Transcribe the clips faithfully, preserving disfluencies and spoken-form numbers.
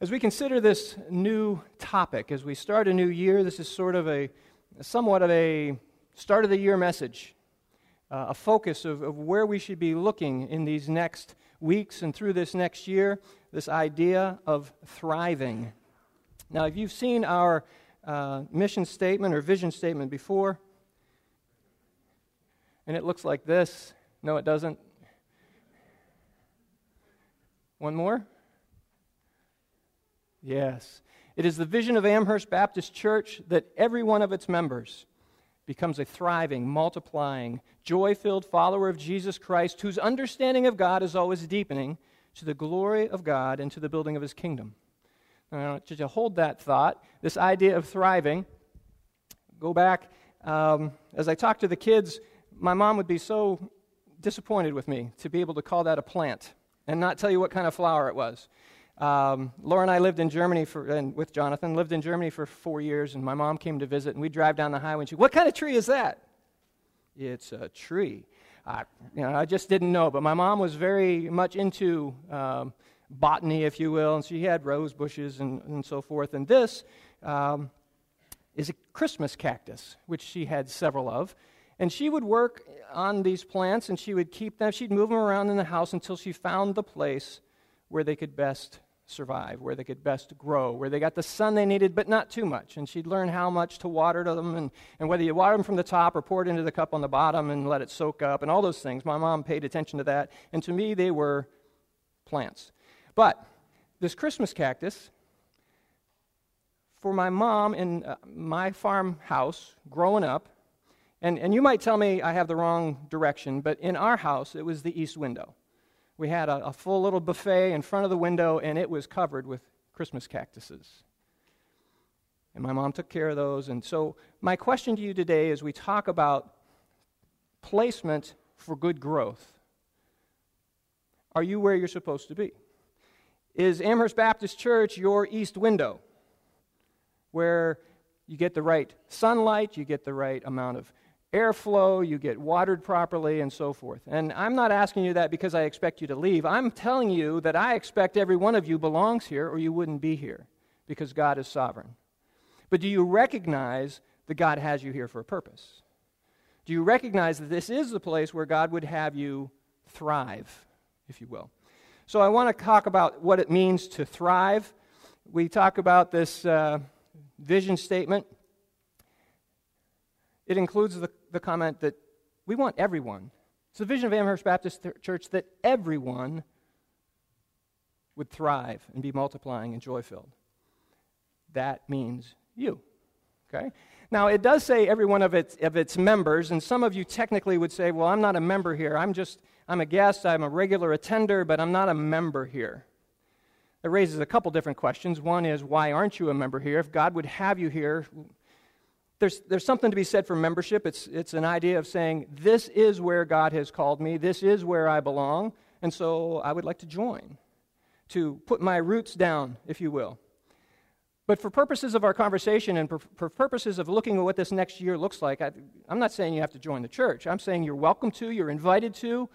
As we consider this new topic, as we start a new year, this is sort of a somewhat of a start of the year message, uh, a focus of, of where we should be looking in these next weeks and through this next year, this idea of thriving. Now, if you've seen our uh, mission statement or vision statement before, and it looks like this. No, it doesn't. One more? Yes. It is the vision of Amherst Baptist Church that every one of its members becomes a thriving, multiplying, joy-filled follower of Jesus Christ whose understanding of God is always deepening to the glory of God and to the building of His kingdom. Now, to hold that thought, this idea of thriving, go back, um, as I talk to the kids, my mom would be so disappointed with me to be able to call that a plant and not tell you what kind of flower it was. Um, Laura and I lived in Germany for, and with Jonathan, lived in Germany for four years, and my mom came to visit, and we'd drive down the highway, and she, what kind of tree is that? It's a tree. I, you know, I just didn't know, but my mom was very much into um, botany, if you will, and she had rose bushes and, and so forth, and this um, is a Christmas cactus, which she had several of, and she would work on these plants, and she would keep them, she'd move them around in the house until she found the place where they could best survive, where they could best grow, where they got the sun they needed, but not too much. And she'd learn how much to water them, and, and whether you water them from the top or pour it into the cup on the bottom and let it soak up, and all those things. My mom paid attention to that, and to me, they were plants. But this Christmas cactus, for my mom in uh, my farmhouse growing up, and, and you might tell me I have the wrong direction, but in our house, it was the east window. We had a, a full little buffet in front of the window, and it was covered with Christmas cactuses. And my mom took care of those. And so my question to you today as we talk about placement for good growth, are you where you're supposed to be? Is Amherst Baptist Church your east window, where you get the right sunlight, you get the right amount of airflow, you get watered properly, and so forth? And I'm not asking you that because I expect you to leave. I'm telling you that I expect every one of you belongs here, or you wouldn't be here, because God is sovereign. But do you recognize that God has you here for a purpose? Do you recognize that this is the place where God would have you thrive, if you will? So I want to talk about what it means to thrive. We talk about this uh, vision statement. It includes the, the comment that we want everyone. It's the vision of Amherst Baptist Church that everyone would thrive and be multiplying and joy-filled. That means you, okay? Now, it does say every one of its, of its members, and some of you technically would say, well, I'm not a member here. I'm just, I'm a guest, I'm a regular attender, but I'm not a member here. It raises a couple different questions. One is, why aren't you a member here? If God would have you here, There's, there's something to be said for membership. It's, it's an idea of saying, this is where God has called me, this is where I belong, and so I would like to join, to put my roots down, if you will. But for purposes of our conversation and for, for purposes of looking at what this next year looks like, I, I'm not saying you have to join the church. I'm saying you're welcome to, you're invited to,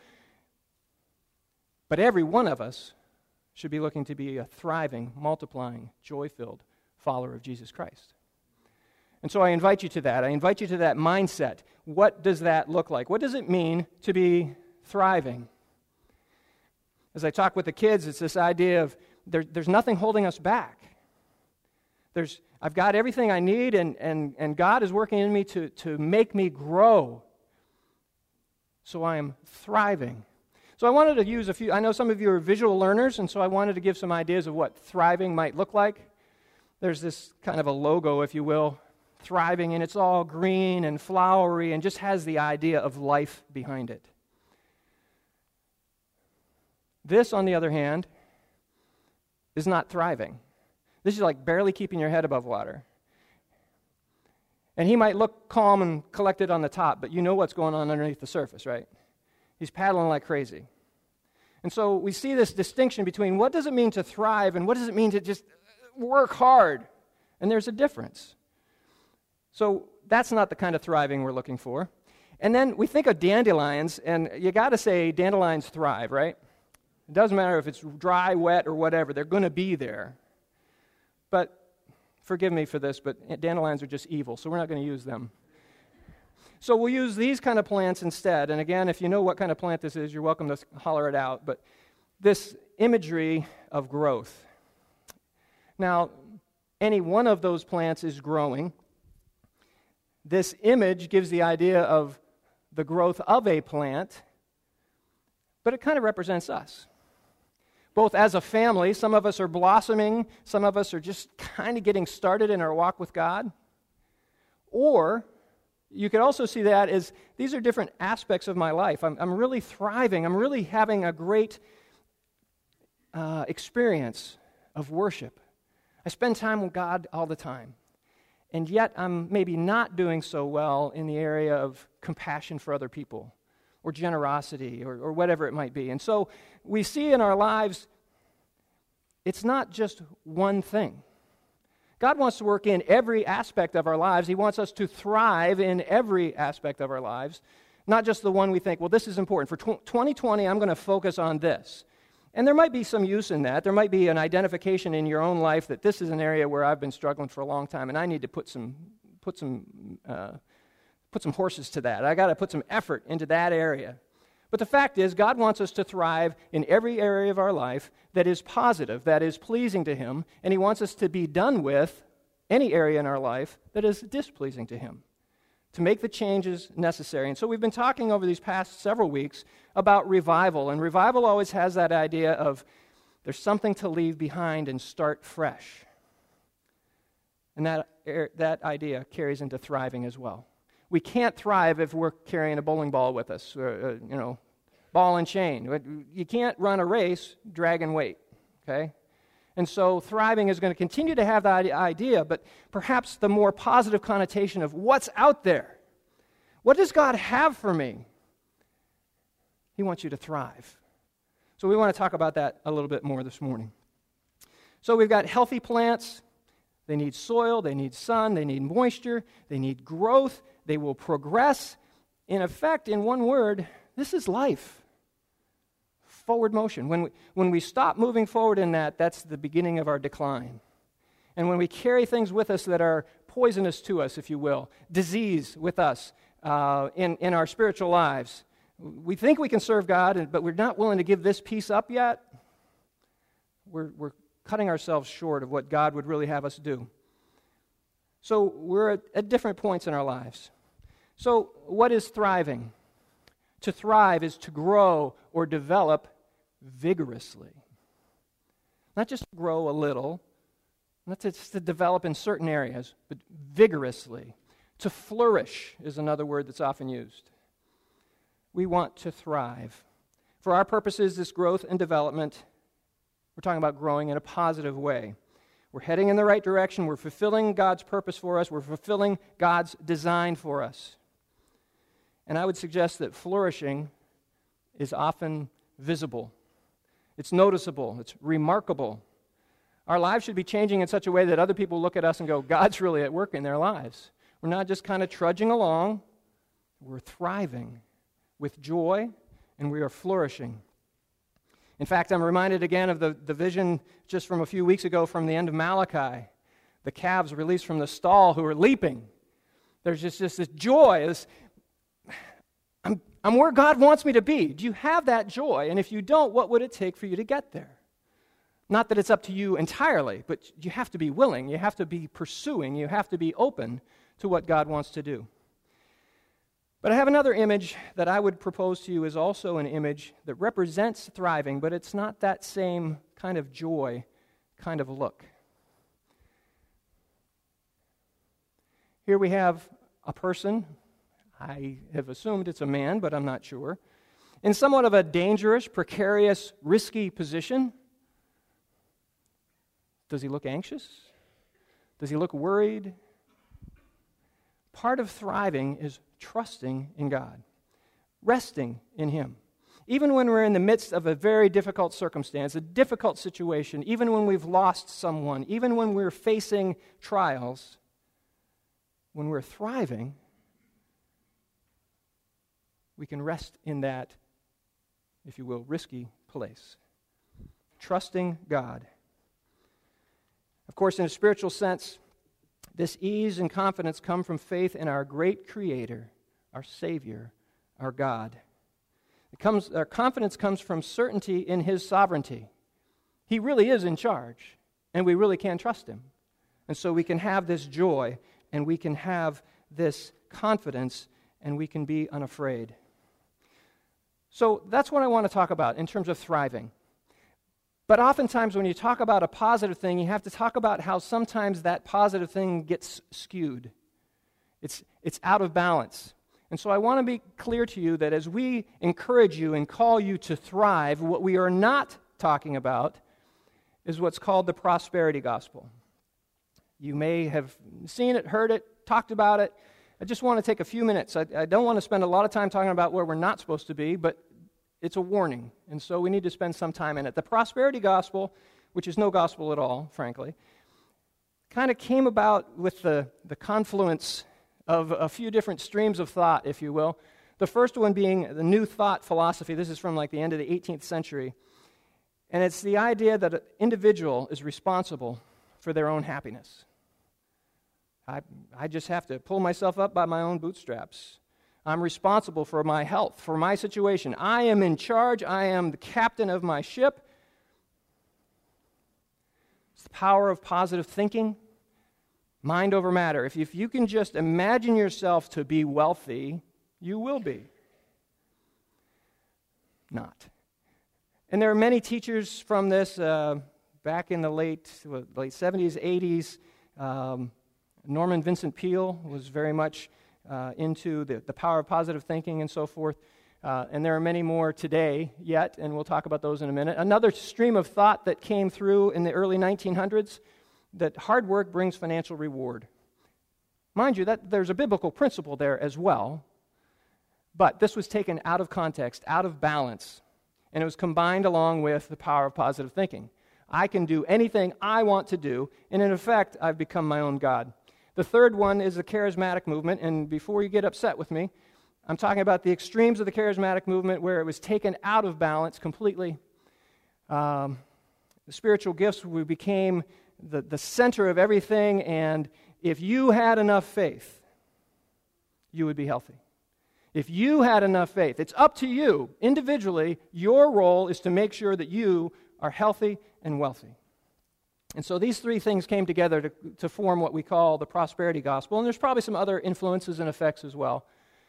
but every one of us should be looking to be a thriving, multiplying, joy-filled follower of Jesus Christ. And so I invite you to that. I invite you to that mindset. What does that look like? What does it mean to be thriving? As I talk with the kids, it's this idea of there, there's nothing holding us back. There's, I've got everything I need, and, and, and God is working in me to, to make me grow. So I am thriving. So I wanted to use a few, I know some of you are visual learners, and so I wanted to give some ideas of what thriving might look like. There's this kind of a logo, if you will, thriving, and it's all green and flowery and just has the idea of life behind it. This, on the other hand, is not thriving. This is like barely keeping your head above water. And he might look calm and collected on the top, but you know what's going on underneath the surface, right? He's paddling like crazy. And so we see this distinction between what does it mean to thrive and what does it mean to just work hard. And there's a difference. So that's not the kind of thriving we're looking for. And then we think of dandelions, and you got to say dandelions thrive, right? It doesn't matter if it's dry, wet, or whatever. They're going to be there. But forgive me for this, but dandelions are just evil, so we're not going to use them. So we'll use these kind of plants instead. And again, if you know what kind of plant this is, you're welcome to holler it out. But this imagery of growth. Now, any one of those plants is growing. This image gives the idea of the growth of a plant, but it kind of represents us. Both as a family, some of us are blossoming, some of us are just kind of getting started in our walk with God. Or you could also see that as these are different aspects of my life. I'm, I'm really thriving. I'm really having a great uh, experience of worship. I spend time with God all the time. And yet I'm maybe not doing so well in the area of compassion for other people or generosity or, or whatever it might be. And so we see in our lives, it's not just one thing. God wants to work in every aspect of our lives. He wants us to thrive in every aspect of our lives, not just the one we think, well, this is important. For twenty twenty, I'm going to focus on this. And there might be some use in that. There might be an identification in your own life that this is an area where I've been struggling for a long time, and I need to put some put some uh, put some horses to that. I got to put some effort into that area. But the fact is, God wants us to thrive in every area of our life that is positive, that is pleasing to Him, and He wants us to be done with any area in our life that is displeasing to Him, to make the changes necessary. And so we've been talking over these past several weeks about revival, and revival always has that idea of there's something to leave behind and start fresh. And that, that idea carries into thriving as well. We can't thrive if we're carrying a bowling ball with us, or, uh, you know, ball and chain. You can't run a race dragging weight, okay? And so thriving is going to continue to have that idea, but perhaps the more positive connotation of what's out there. What does God have for me? He wants you to thrive. So we want to talk about that a little bit more this morning. So we've got healthy plants. They need soil, they need sun, they need moisture, they need growth, they will progress. In effect, in one word, this is life. Forward motion. When we, when we stop moving forward in that, that's the beginning of our decline. And when we carry things with us that are poisonous to us, if you will, disease with us uh, in, in our spiritual lives, we think we can serve God, but we're not willing to give this piece up yet, we're, we're cutting ourselves short of what God would really have us do. So we're at, at different points in our lives. So what is thriving? To thrive is to grow or develop vigorously. Not just grow a little, not just to develop in certain areas, but vigorously. To flourish is another word that's often used. We want to thrive. For our purposes, this growth and development, we're talking about growing in a positive way. We're heading in the right direction. We're fulfilling God's purpose for us. We're fulfilling God's design for us. And I would suggest that flourishing is often visible. It's noticeable. It's remarkable. Our lives should be changing in such a way that other people look at us and go, God's really at work in their lives. We're not just kind of trudging along. We're thriving with joy, and we are flourishing. In fact, I'm reminded again of the, the vision just from a few weeks ago from the end of Malachi. The calves released from the stall who are leaping. There's just, just this joy. This, I'm, I'm where God wants me to be. Do you have that joy? And if you don't, what would it take for you to get there? Not that it's up to you entirely, but you have to be willing. You have to be pursuing. You have to be open to what God wants to do. But I have another image that I would propose to you is also an image that represents thriving, but it's not that same kind of joy kind of look. Here we have a person, I have assumed it's a man, but I'm not sure, in somewhat of a dangerous, precarious, risky position. Does he look anxious? Does he look worried? Part of thriving is trusting in God, resting in Him. Even when we're in the midst of a very difficult circumstance, a difficult situation, even when we've lost someone, even when we're facing trials, when we're thriving, we can rest in that, if you will, risky place. Trusting God. Of course, in a spiritual sense, this ease and confidence come from faith in our great Creator, our Savior, our God. It comes, our confidence comes from certainty in His sovereignty. He really is in charge, and we really can trust Him. And so we can have this joy, and we can have this confidence, and we can be unafraid. So that's what I want to talk about in terms of thriving. But oftentimes when you talk about a positive thing, you have to talk about how sometimes that positive thing gets skewed. It's, it's out of balance. And so I want to be clear to you that as we encourage you and call you to thrive, what we are not talking about is what's called the prosperity gospel. You may have seen it, heard it, talked about it. I just want to take a few minutes. I, I don't want to spend a lot of time talking about where we're not supposed to be, but it's a warning, and so we need to spend some time in it. The prosperity gospel, which is no gospel at all, frankly, kind of came about with the, the confluence of a few different streams of thought, if you will. The first one being the New Thought philosophy. This is from like the end of the eighteenth century. And it's the idea that an individual is responsible for their own happiness. I, I just have to pull myself up by my own bootstraps. I'm responsible for my health, for my situation. I am in charge. I am the captain of my ship. It's the power of positive thinking, mind over matter. If you, if you can just imagine yourself to be wealthy, you will be. Not. And there are many teachers from this uh, back in the late, late seventies, eighties. Um, Norman Vincent Peale was very much uh, into the, the power of positive thinking and so forth. Uh, and there are many more today yet, and we'll talk about those in a minute. Another stream of thought that came through in the early nineteen hundreds, that hard work brings financial reward. Mind you, that there's a biblical principle there as well, but this was taken out of context, out of balance, and it was combined along with the power of positive thinking. I can do anything I want to do, and in effect, I've become my own God. The third one is the charismatic movement, and before you get upset with me, I'm talking about the extremes of the charismatic movement where it was taken out of balance completely. Um, the spiritual gifts we became the, the center of everything, and if you had enough faith, you would be healthy. If you had enough faith, it's up to you individually. Your role is to make sure that you are healthy and wealthy. And so these three things came together to, to form what we call the prosperity gospel, and there's probably some other influences and effects as well.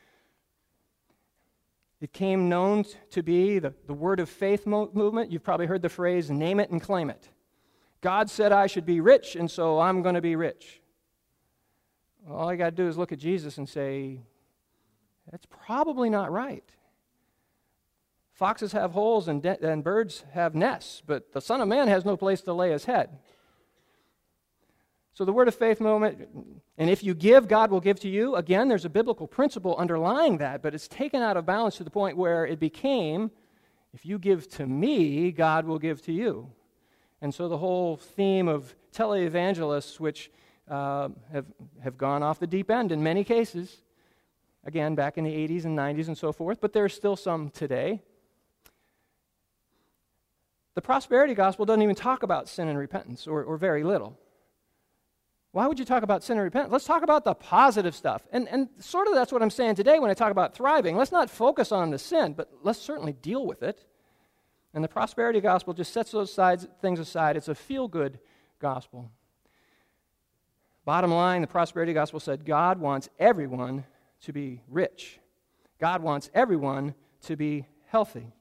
It came known to be the, the word of faith mo- movement. You've probably heard the phrase, name it and claim it. God said I should be rich, and so I'm going to be rich. Well, all you got to do is look at Jesus and say, that's probably not right. Foxes have holes and, de- and birds have nests, but the Son of Man has no place to lay his head. So the word of faith movement, and if you give, God will give to you. Again, there's a biblical principle underlying that, but it's taken out of balance to the point where it became, if you give to me, God will give to you. And so the whole theme of televangelists, which uh, have, have gone off the deep end in many cases, again, back in the eighties and nineties and so forth, but there's still some today. The prosperity gospel doesn't even talk about sin and repentance, or, or very little. Why would you talk about sin and repentance? Let's talk about the positive stuff. And, and sort of that's what I'm saying today when I talk about thriving. Let's not focus on the sin, but let's certainly deal with it. And the prosperity gospel just sets those sides, things aside. It's a feel-good gospel. Bottom line, the prosperity gospel said God wants everyone to be rich. God wants everyone to be healthy.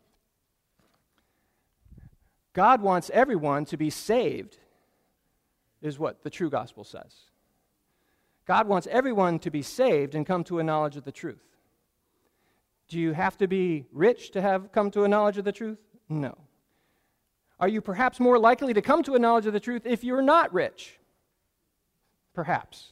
God wants everyone to be saved, is what the true gospel says. God wants everyone to be saved and come to a knowledge of the truth. Do you have to be rich to have come to a knowledge of the truth? No. Are you perhaps more likely to come to a knowledge of the truth if you're not rich? Perhaps.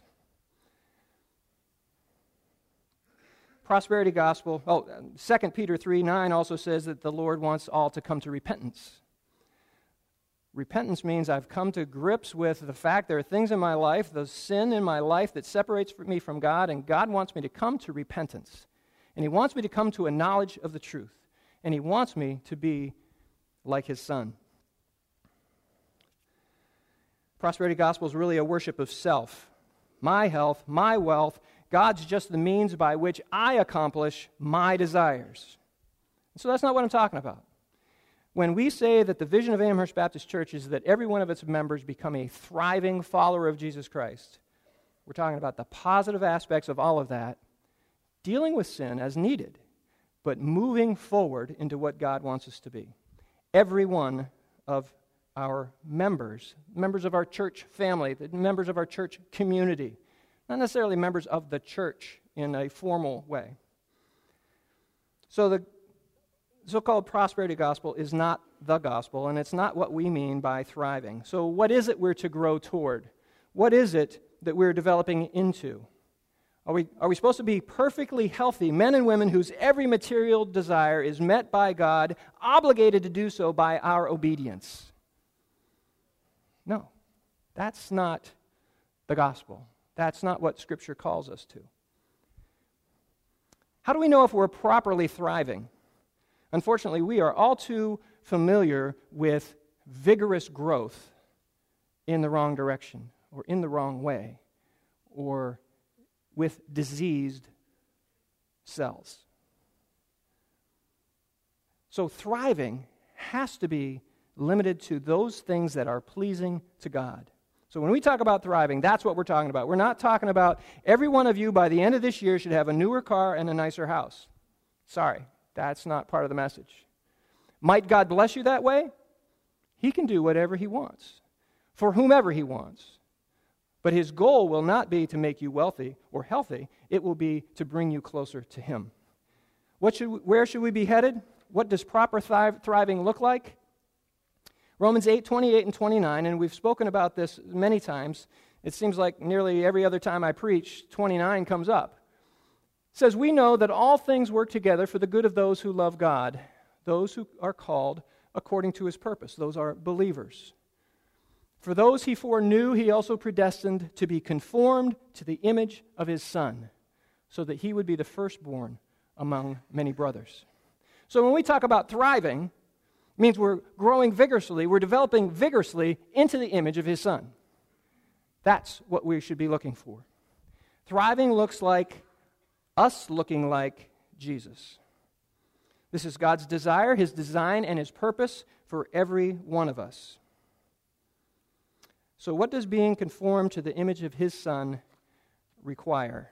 Prosperity gospel, oh, Second Peter three nine also says that the Lord wants all to come to repentance. Repentance means I've come to grips with the fact there are things in my life, the sin in my life that separates me from God, and God wants me to come to repentance. And He wants me to come to a knowledge of the truth. And He wants me to be like His Son. prosperity gospel is really a worship of self. My health, my wealth, God's just the means by which I accomplish my desires. So that's not what I'm talking about. When we say that the vision of Amherst Baptist Church is that every one of its members become a thriving follower of Jesus Christ, we're talking about the positive aspects of all of that, dealing with sin as needed, but moving forward into what God wants us to be. Every one of our members, members of our church family, the members of our church community, not necessarily members of the church in a formal way. So the so-called prosperity gospel is not the gospel, and it's not what we mean by thriving. So what is it we're to grow toward? What is it that we're developing into? Are we, are we supposed to be perfectly healthy men and women whose every material desire is met by God, obligated to do so by our obedience? No, that's not the gospel. That's not what Scripture calls us to. How do we know if we're properly thriving? Unfortunately, we are all too familiar with vigorous growth in the wrong direction, or in the wrong way, or with diseased cells. So thriving has to be limited to those things that are pleasing to God. So when we talk about thriving, that's what we're talking about. We're not talking about every one of you by the end of this year should have a newer car and a nicer house. Sorry, that's not part of the message. Might God bless you that way? He can do whatever He wants, for whomever He wants. But His goal will not be to make you wealthy or healthy. It will be to bring you closer to Him. What should we, where should we be headed? What does proper thri- thriving look like? Romans eight, twenty-eight and twenty-nine, and we've spoken about this many times. It seems like nearly every other time I preach, twenty-nine comes up. It says, "We know that all things work together for the good of those who love God, those who are called according to His purpose." Those are believers. "For those He foreknew, He also predestined to be conformed to the image of His Son, so that He would be the firstborn among many brothers." So when we talk about thriving, it means we're growing vigorously, we're developing vigorously into the image of His Son. That's what we should be looking for. Thriving looks like us looking like Jesus. This is God's desire, His design, and His purpose for every one of us. So what does being conformed to the image of His Son require?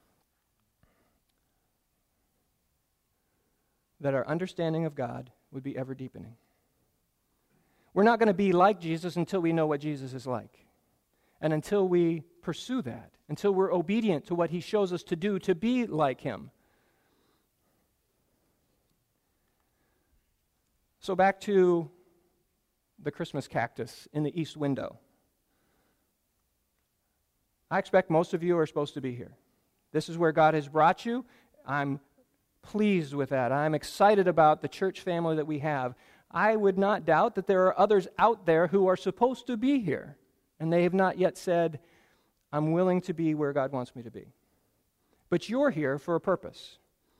That our understanding of God would be ever deepening. We're not going to be like Jesus until we know what Jesus is like. And until we pursue that, until we're obedient to what He shows us to do to be like Him. So back to the Christmas cactus in the east window. I expect most of you are supposed to be here. This is where God has brought you. I'm pleased with that. I'm excited about the church family that we have. I would not doubt that there are others out there who are supposed to be here, and they have not yet said, "I'm willing to be where God wants me to be." But you're here for a purpose.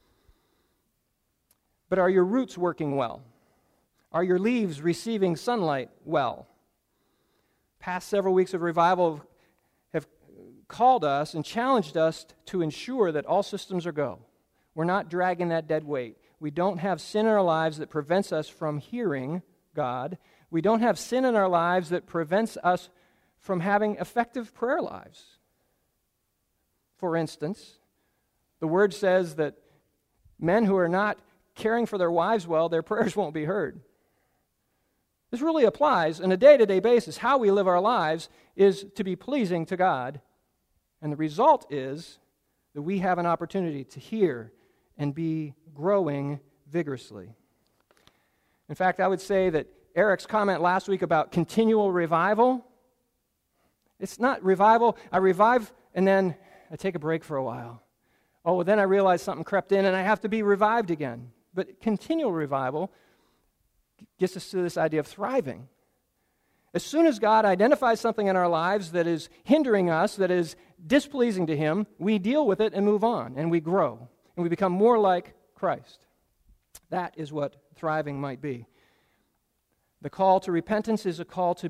But are your roots working well? Are your leaves receiving sunlight well? Past several weeks of revival have called us and challenged us to ensure that all systems are go. We're not dragging that dead weight. We don't have sin in our lives that prevents us from hearing God. We don't have sin in our lives that prevents us from having effective prayer lives. For instance, the Word says that men who are not caring for their wives well, their prayers won't be heard. This really applies on a day-to-day basis. How we live our lives is to be pleasing to God. And the result is that we have an opportunity to hear and be growing vigorously. In fact, I would say that Eric's comment last week about continual revival, it's not revival. I revive and then I take a break for a while. Oh, well, then I realize something crept in and I have to be revived again. But continual revival gets us to this idea of thriving. As soon as God identifies something in our lives that is hindering us, that is displeasing to Him, we deal with it and move on, and we grow, and we become more like Christ. That is what thriving might be. The call to repentance is a call to be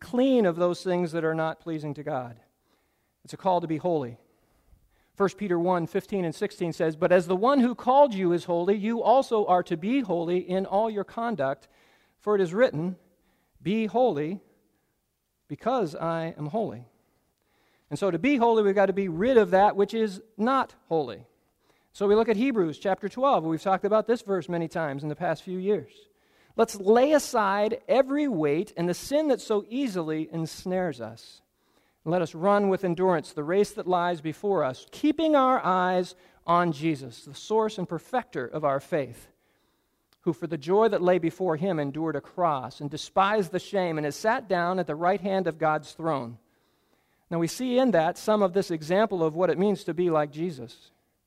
clean of those things that are not pleasing to God. It's a call to be holy. First Peter one, fifteen and sixteen says, "But as the one who called you is holy, you also are to be holy in all your conduct. For it is written, 'Be holy, because I am holy.'" And so to be holy, we've got to be rid of that which is not holy. So we look at Hebrews chapter twelve. We've talked about this verse many times in the past few years. "Let's lay aside every weight and the sin that so easily ensnares us. And let us run with endurance the race that lies before us, keeping our eyes on Jesus, the source and perfecter of our faith, who for the joy that lay before him endured a cross and despised the shame and has sat down at the right hand of God's throne." Now we see in that some of this example of what it means to be like Jesus.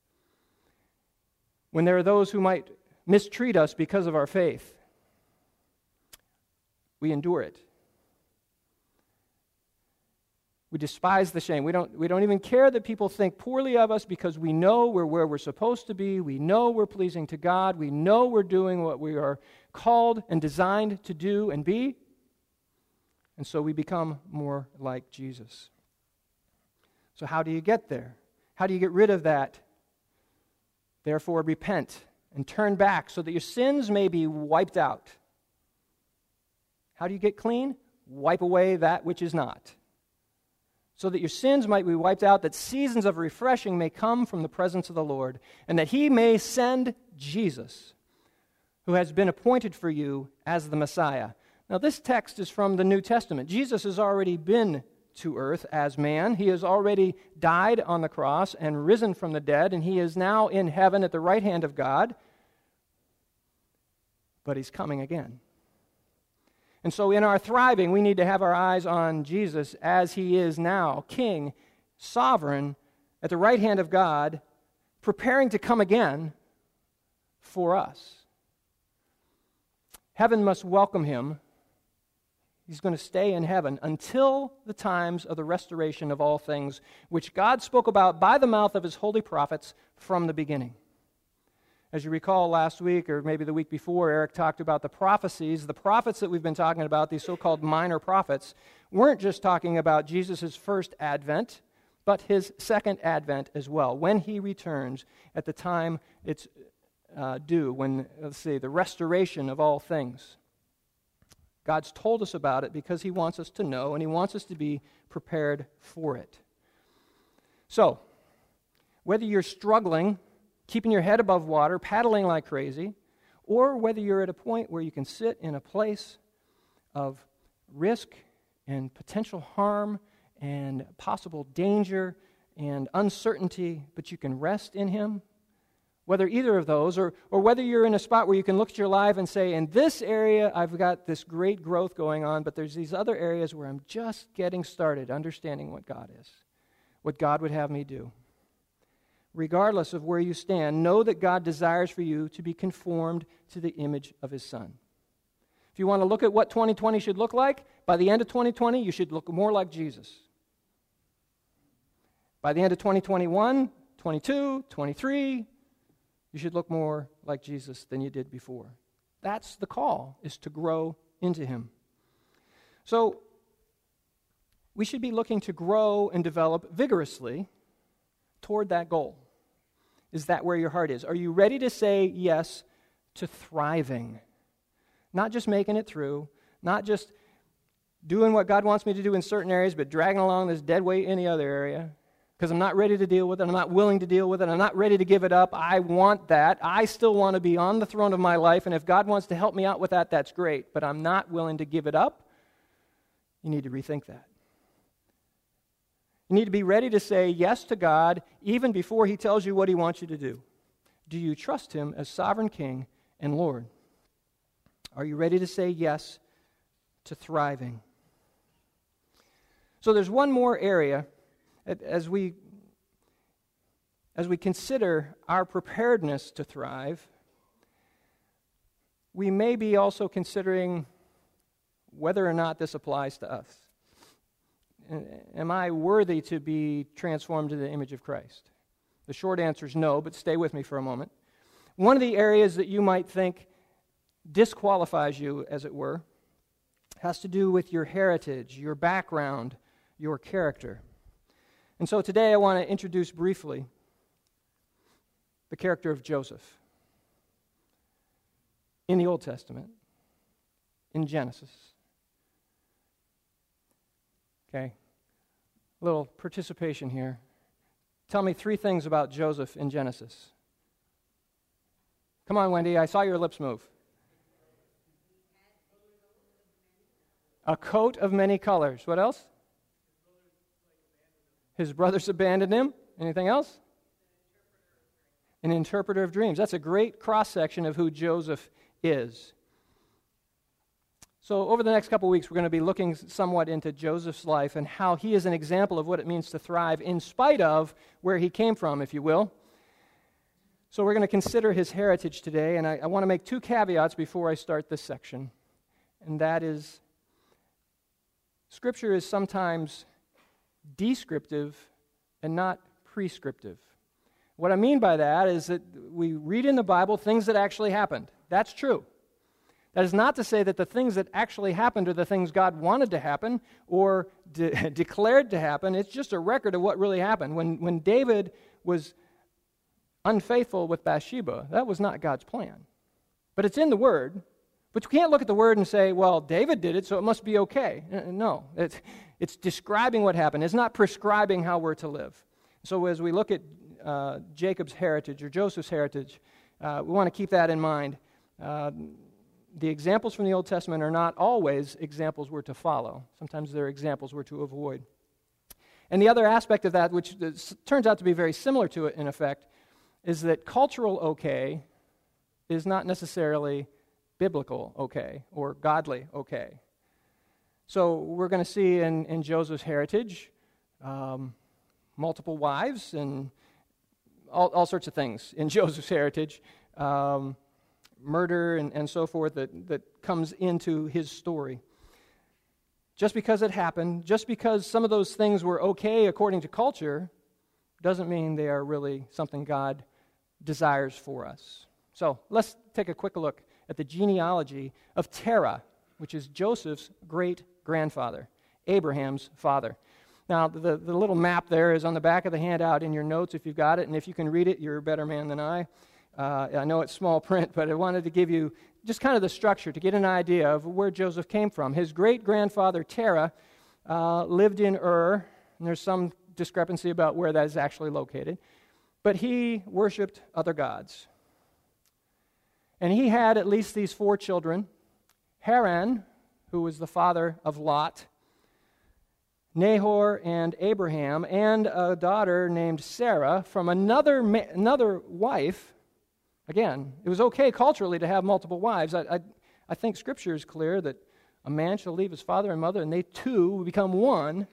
When there are those who might mistreat us because of our faith, we endure it. We despise the shame. We don't, we don't even care that people think poorly of us because we know we're where we're supposed to be. We know we're pleasing to God. We know we're doing what we are called and designed to do and be. And so we become more like Jesus. So how do you get there? How do you get rid of that? Therefore, repent and turn back so that your sins may be wiped out. How do you get clean? Wipe away that which is not, so that your sins might be wiped out, that seasons of refreshing may come from the presence of the Lord, and that he may send Jesus, who has been appointed for you as the Messiah. Now, this text is from the New Testament. Jesus has already been to earth as man. He has already died on the cross and risen from the dead, and he is now in heaven at the right hand of God. But he's coming again. And so in our thriving, we need to have our eyes on Jesus as he is now, King, sovereign, at the right hand of God, preparing to come again for us. Heaven must welcome him. He's going to stay in heaven until the times of the restoration of all things, which God spoke about by the mouth of his holy prophets from the beginning. As you recall last week, or maybe the week before, Eric talked about the prophecies. The prophets that we've been talking about, these so-called minor prophets, weren't just talking about Jesus' first advent, but his second advent as well, when he returns at the time it's uh, due, when, let's see, the restoration of all things. God's told us about it because he wants us to know, and he wants us to be prepared for it. So, whether you're struggling, keeping your head above water, paddling like crazy, or whether you're at a point where you can sit in a place of risk and potential harm and possible danger and uncertainty, but you can rest in him, whether either of those, or, or whether you're in a spot where you can look at your life and say, in this area I've got this great growth going on, but there's these other areas where I'm just getting started understanding what God is, what God would have me do. Regardless of where you stand, know that God desires for you to be conformed to the image of his Son. If you want to look at what twenty twenty should look like, by the end of twenty twenty, you should look more like Jesus. By the end of twenty twenty-one, twenty-two, twenty-three, you should look more like Jesus than you did before. That's the call, is to grow into him. So, we should be looking to grow and develop vigorously toward that goal. Is that where your heart is? Are you ready to say yes to thriving? Not just making it through, not just doing what God wants me to do in certain areas, but dragging along this dead weight in the other area because I'm not ready to deal with it, I'm not willing to deal with it, I'm not ready to give it up. I want that. I still want to be on the throne of my life, and if God wants to help me out with that, that's great, but I'm not willing to give it up. You need to rethink that. You need to be ready to say yes to God even before he tells you what he wants you to do. Do you trust him as sovereign King and Lord? Are you ready to say yes to thriving? So there's one more area as we as we consider our preparedness to thrive. We may be also considering whether or not this applies to us. Am I worthy to be transformed to the image of Christ? The short answer is no, but stay with me for a moment. One of the areas that you might think disqualifies you, as it were, has to do with your heritage, your background, your character. And so today I want to introduce briefly the character of Joseph in the Old Testament, in Genesis. Okay, a little participation here. Tell me three things about Joseph in Genesis. Come on, Wendy, I saw your lips move. A coat of many colors. What else? His brothers abandoned him. Anything else? An interpreter of dreams. That's a great cross-section of who Joseph is. So over the next couple weeks, we're going to be looking somewhat into Joseph's life and how he is an example of what it means to thrive in spite of where he came from, if you will. So we're going to consider his heritage today, and I, I want to make two caveats before I start this section, and that is Scripture is sometimes descriptive and not prescriptive. What I mean by that is that we read in the Bible things that actually happened. That's true. That is not to say that the things that actually happened are the things God wanted to happen or de- declared to happen. It's just a record of what really happened. When, when David was unfaithful with Bathsheba, that was not God's plan. But it's in the Word. But you can't look at the Word and say, well, David did it, so it must be okay. No, it's, it's describing what happened. It's not prescribing how we're to live. So as we look at uh, Jacob's heritage or Joseph's heritage, uh, we want to keep that in mind. Uh, the examples from the Old Testament are not always examples we're to follow. Sometimes they're examples we're to avoid. And the other aspect of that, which turns out to be very similar to it in effect, is that cultural okay is not necessarily biblical okay or godly okay. So we're going to see in, in Joseph's heritage um, multiple wives and all, all sorts of things in Joseph's heritage, um, murder and, and so forth that, that comes into his story. Just because it happened, just because some of those things were okay according to culture, doesn't mean they are really something God desires for us. So let's take a quick look at the genealogy of Terah, which is Joseph's great-grandfather, Abraham's father. Now, the, the little map there is on the back of the handout in your notes if you've got it, and if you can read it, you're a better man than I. Uh, I know it's small print, but I wanted to give you just kind of the structure to get an idea of where Joseph came from. His great-grandfather, Terah, uh, lived in Ur, and there's some discrepancy about where that is actually located, but he worshipped other gods. And he had at least these four children: Haran, who was the father of Lot, Nahor and Abraham, and a daughter named Sarah from another ma- another wife. Again, it was okay culturally to have multiple wives. I, I, I think Scripture is clear that a man shall leave his father and mother, and they two will become one.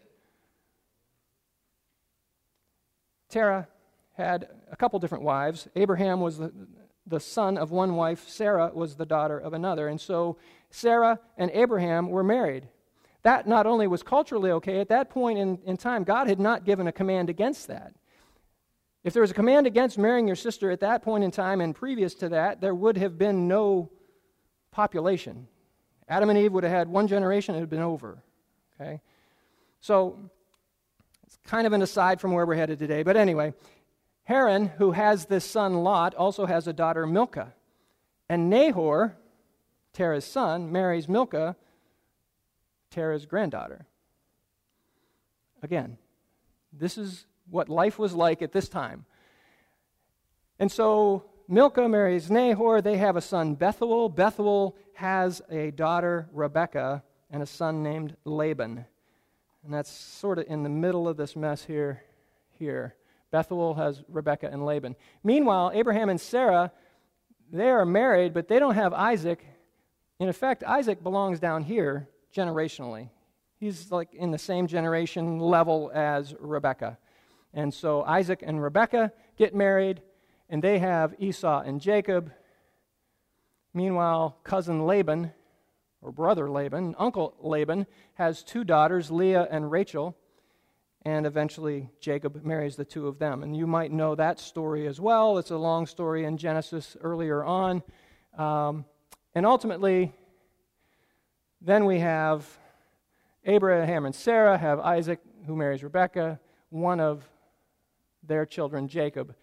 Terah had a couple different wives. Abraham was the, the son of one wife. Sarah was the daughter of another. And so Sarah and Abraham were married. That not only was culturally okay, at that point in, in time, God had not given a command against that. If there was a command against marrying your sister at that point in time and previous to that, there would have been no population. Adam and Eve would have had one generation, it had been over. Okay? So, it's kind of an aside from where we're headed today. But anyway, Haran, who has this son Lot, also has a daughter Milcah. And Nahor, Terah's son, marries Milcah, Terah's granddaughter. Again, this is what life was like at this time. And so Milcah marries Nahor. They have a son, Bethuel. Bethuel has a daughter, Rebekah, and a son named Laban. And that's sort of in the middle of this mess here. Here, Bethuel has Rebekah and Laban. Meanwhile, Abraham and Sarah, they are married, but they don't have Isaac. In effect, Isaac belongs down here generationally. He's like in the same generation level as Rebekah. And so Isaac and Rebekah get married, and they have Esau and Jacob. Meanwhile, cousin Laban, or brother Laban, uncle Laban, has two daughters, Leah and Rachel, and eventually Jacob marries the two of them. And you might know that story as well. It's a long story in Genesis earlier on. Um, and ultimately, Then we have Abraham and Sarah have Isaac, who marries Rebekah. One of their children, Jacob,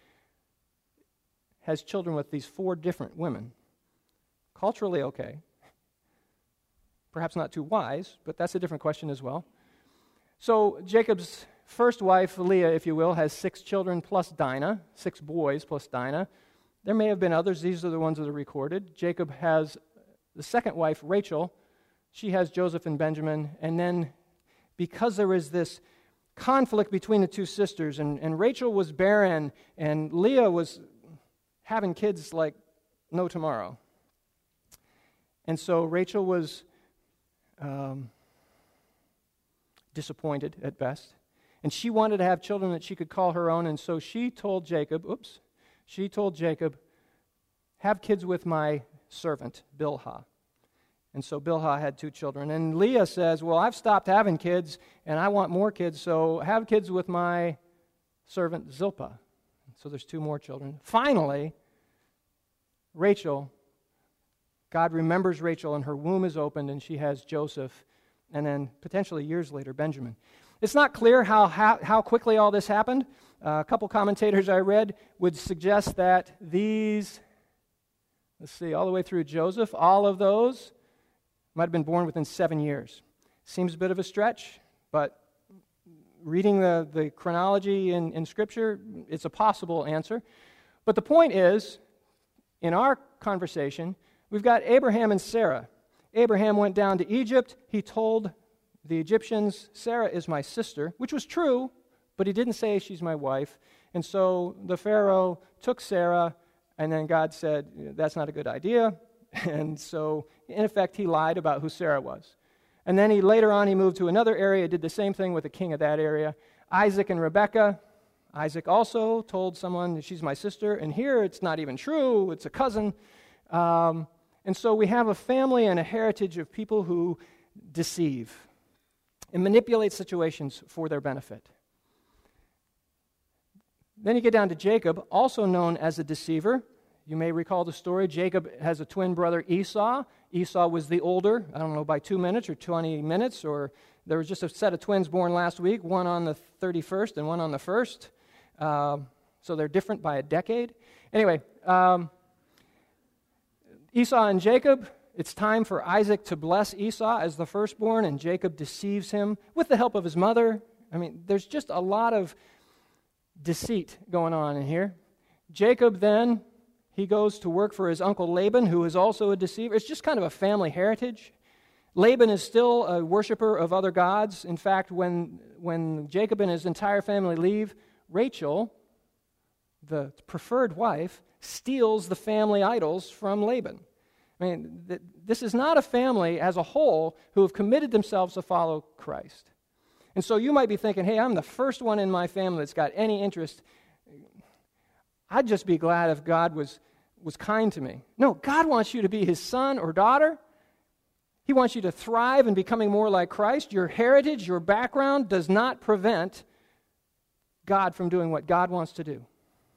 has children with these four different women. Culturally okay. Perhaps not too wise, but that's a different question as well. So Jacob's first wife, Leah, if you will, has six children plus Dinah, six boys plus Dinah. There may have been others. These are the ones that are recorded. Jacob has the second wife, Rachel. She has Joseph and Benjamin. And then because there is this conflict between the two sisters, and, and Rachel was barren, and Leah was having kids like no tomorrow. And so Rachel was um, disappointed at best. And she wanted to have children that she could call her own, and so she told Jacob, oops, she told Jacob, have kids with my servant, Bilhah. And so Bilhah had two children. And Leah says, well, I've stopped having kids, and I want more kids, so have kids with my servant, Zilpah. So there's two more children. Finally, Rachel, God remembers Rachel, and her womb is opened, and she has Joseph, and then potentially years later, Benjamin. It's not clear how how, how quickly all this happened. Uh, a couple commentators I read would suggest that these, let's see, all the way through Joseph, all of those might have been born within seven years. Seems a bit of a stretch, but reading the, the chronology in, in Scripture, it's a possible answer. But the point is, in our conversation, we've got Abraham and Sarah. Abraham went down to Egypt. He told the Egyptians, Sarah is my sister, which was true, but he didn't say she's my wife. And so the Pharaoh took Sarah, and then God said, that's not a good idea. And so, in effect, he lied about who Sarah was. And then he later on, he moved to another area, did the same thing with the king of that area. Isaac and Rebekah. Isaac also told someone, she's my sister. And here, it's not even true. It's a cousin. Um, and so we have a family and a heritage of people who deceive and manipulate situations for their benefit. Then you get down to Jacob, also known as a deceiver. You may recall the story. Jacob has a twin brother, Esau. Esau was the older, I don't know, by two minutes or twenty minutes, or there was just a set of twins born last week, one on the thirty-first and one on the first. Um, so they're different by a decade. Anyway, um, Esau and Jacob, it's time for Isaac to bless Esau as the firstborn, and Jacob deceives him with the help of his mother. I mean, there's just a lot of deceit going on in here. Jacob then, he goes to work for his uncle Laban, who is also a deceiver. It's just kind of a family heritage. Laban is still a worshiper of other gods. In fact, when, when Jacob and his entire family leave, Rachel, the preferred wife, steals the family idols from Laban. I mean, th- this is not a family as a whole who have committed themselves to follow Christ. And so you might be thinking, hey, I'm the first one in my family that's got any interest. I'd just be glad if God was, was kind to me. No, God wants you to be his son or daughter. He wants you to thrive in becoming more like Christ. Your heritage, your background does not prevent God from doing what God wants to do.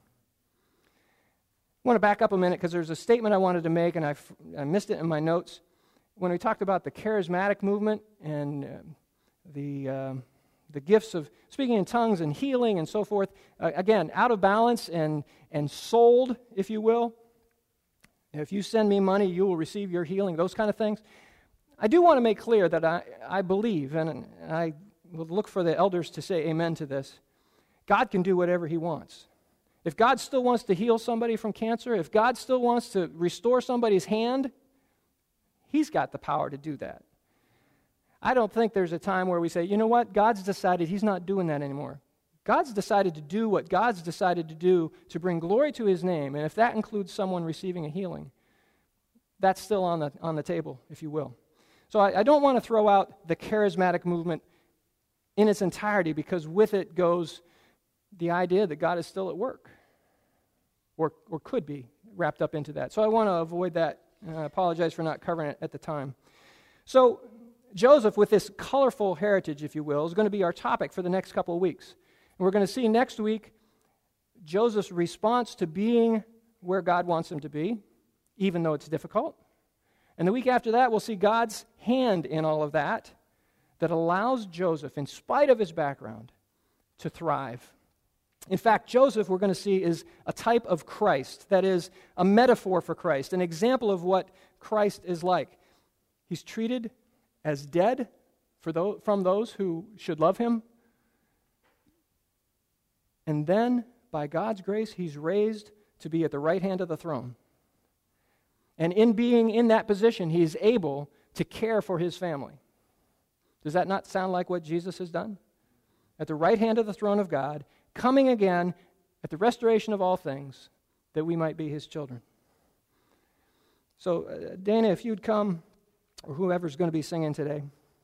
I want to back up a minute because there's a statement I wanted to make, and I, I missed it in my notes. When we talked about the charismatic movement and uh, the... Uh, the gifts of speaking in tongues and healing and so forth, uh, again, out of balance and, and sold, if you will. If you send me money, you will receive your healing, those kind of things. I do want to make clear that I, I believe, and I will look for the elders to say amen to this, God can do whatever he wants. If God still wants to heal somebody from cancer, if God still wants to restore somebody's hand, he's got the power to do that. I don't think there's a time where we say, you know what, God's decided he's not doing that anymore. God's decided to do what God's decided to do to bring glory to his name, and if that includes someone receiving a healing, that's still on the on the table, if you will. So I, I don't want to throw out the charismatic movement in its entirety, because with it goes the idea that God is still at work, or or could be wrapped up into that. So I want to avoid that, and I apologize for not covering it at the time. So Joseph, with this colorful heritage, if you will, is going to be our topic for the next couple of weeks. And we're going to see next week Joseph's response to being where God wants him to be, even though it's difficult. And the week after that, we'll see God's hand in all of that that allows Joseph, in spite of his background, to thrive. In fact, Joseph, we're going to see, is a type of Christ. That is, a metaphor for Christ, an example of what Christ is like. He's treated as dead for those, from those who should love him. And then, by God's grace, he's raised to be at the right hand of the throne. And in being in that position, he is able to care for his family. Does that not sound like what Jesus has done? At the right hand of the throne of God, coming again at the restoration of all things, that we might be his children. So, uh, Dana, if you'd come, or whoever's going to be singing today,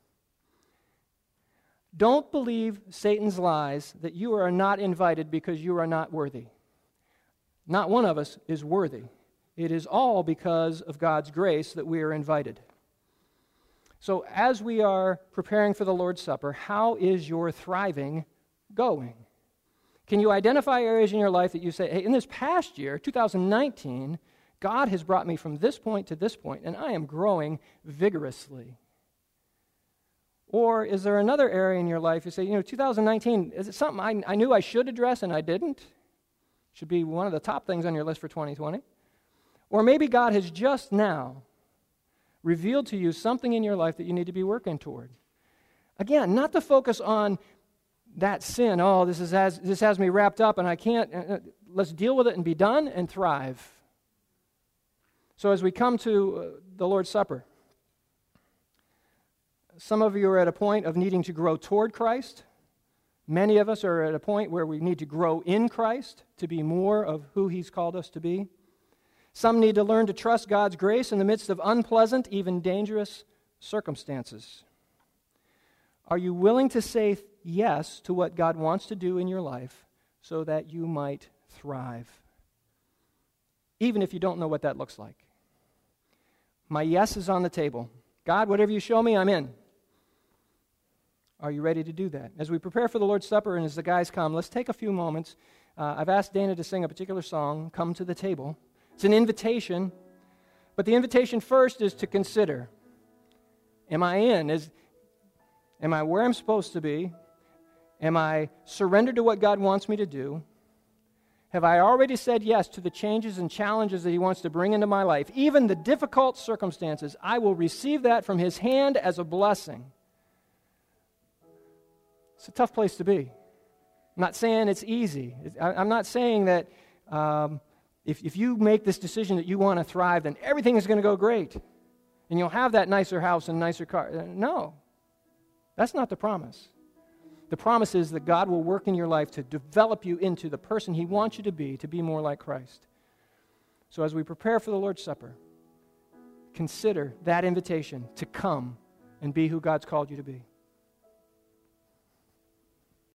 don't believe Satan's lies that you are not invited because you are not worthy. Not one of us is worthy. It is all because of God's grace that we are invited. So as we are preparing for the Lord's Supper, how is your thriving going? Can you identify areas in your life that you say, hey, in this past year, two thousand nineteen, God has brought me from this point to this point, and I am growing vigorously? Or is there another area in your life you say, you know, two thousand nineteen, is it something I, I knew I should address and I didn't? Should be one of the top things on your list for twenty twenty. Or maybe God has just now revealed to you something in your life that you need to be working toward. Again, not to focus on that sin. Oh, this is has, this has me wrapped up and I can't. Uh, let's deal with it and be done and thrive. So as we come to uh, the Lord's Supper, some of you are at a point of needing to grow toward Christ. Many of us are at a point where we need to grow in Christ to be more of who he's called us to be. Some need to learn to trust God's grace in the midst of unpleasant, even dangerous circumstances. Are you willing to say yes to what God wants to do in your life so that you might thrive? Even if you don't know what that looks like. My yes is on the table. God, whatever you show me, I'm in. Are you ready to do that? As we prepare for the Lord's Supper and as the guys come, let's take a few moments. Uh, I've asked Dana to sing a particular song, Come to the Table. It's an invitation, but the invitation first is to consider, am I in? Is, am I where I'm supposed to be? Am I surrendered to what God wants me to do? Have I already said yes to the changes and challenges that he wants to bring into my life? Even the difficult circumstances, I will receive that from his hand as a blessing. It's a tough place to be. I'm not saying it's easy. I'm not saying that um, if, if you make this decision that you want to thrive, then everything is going to go great. And you'll have that nicer house and nicer car. No, that's not the promise. The promise is that God will work in your life to develop you into the person he wants you to be, to be more like Christ. So as we prepare for the Lord's Supper, consider that invitation to come and be who God's called you to be.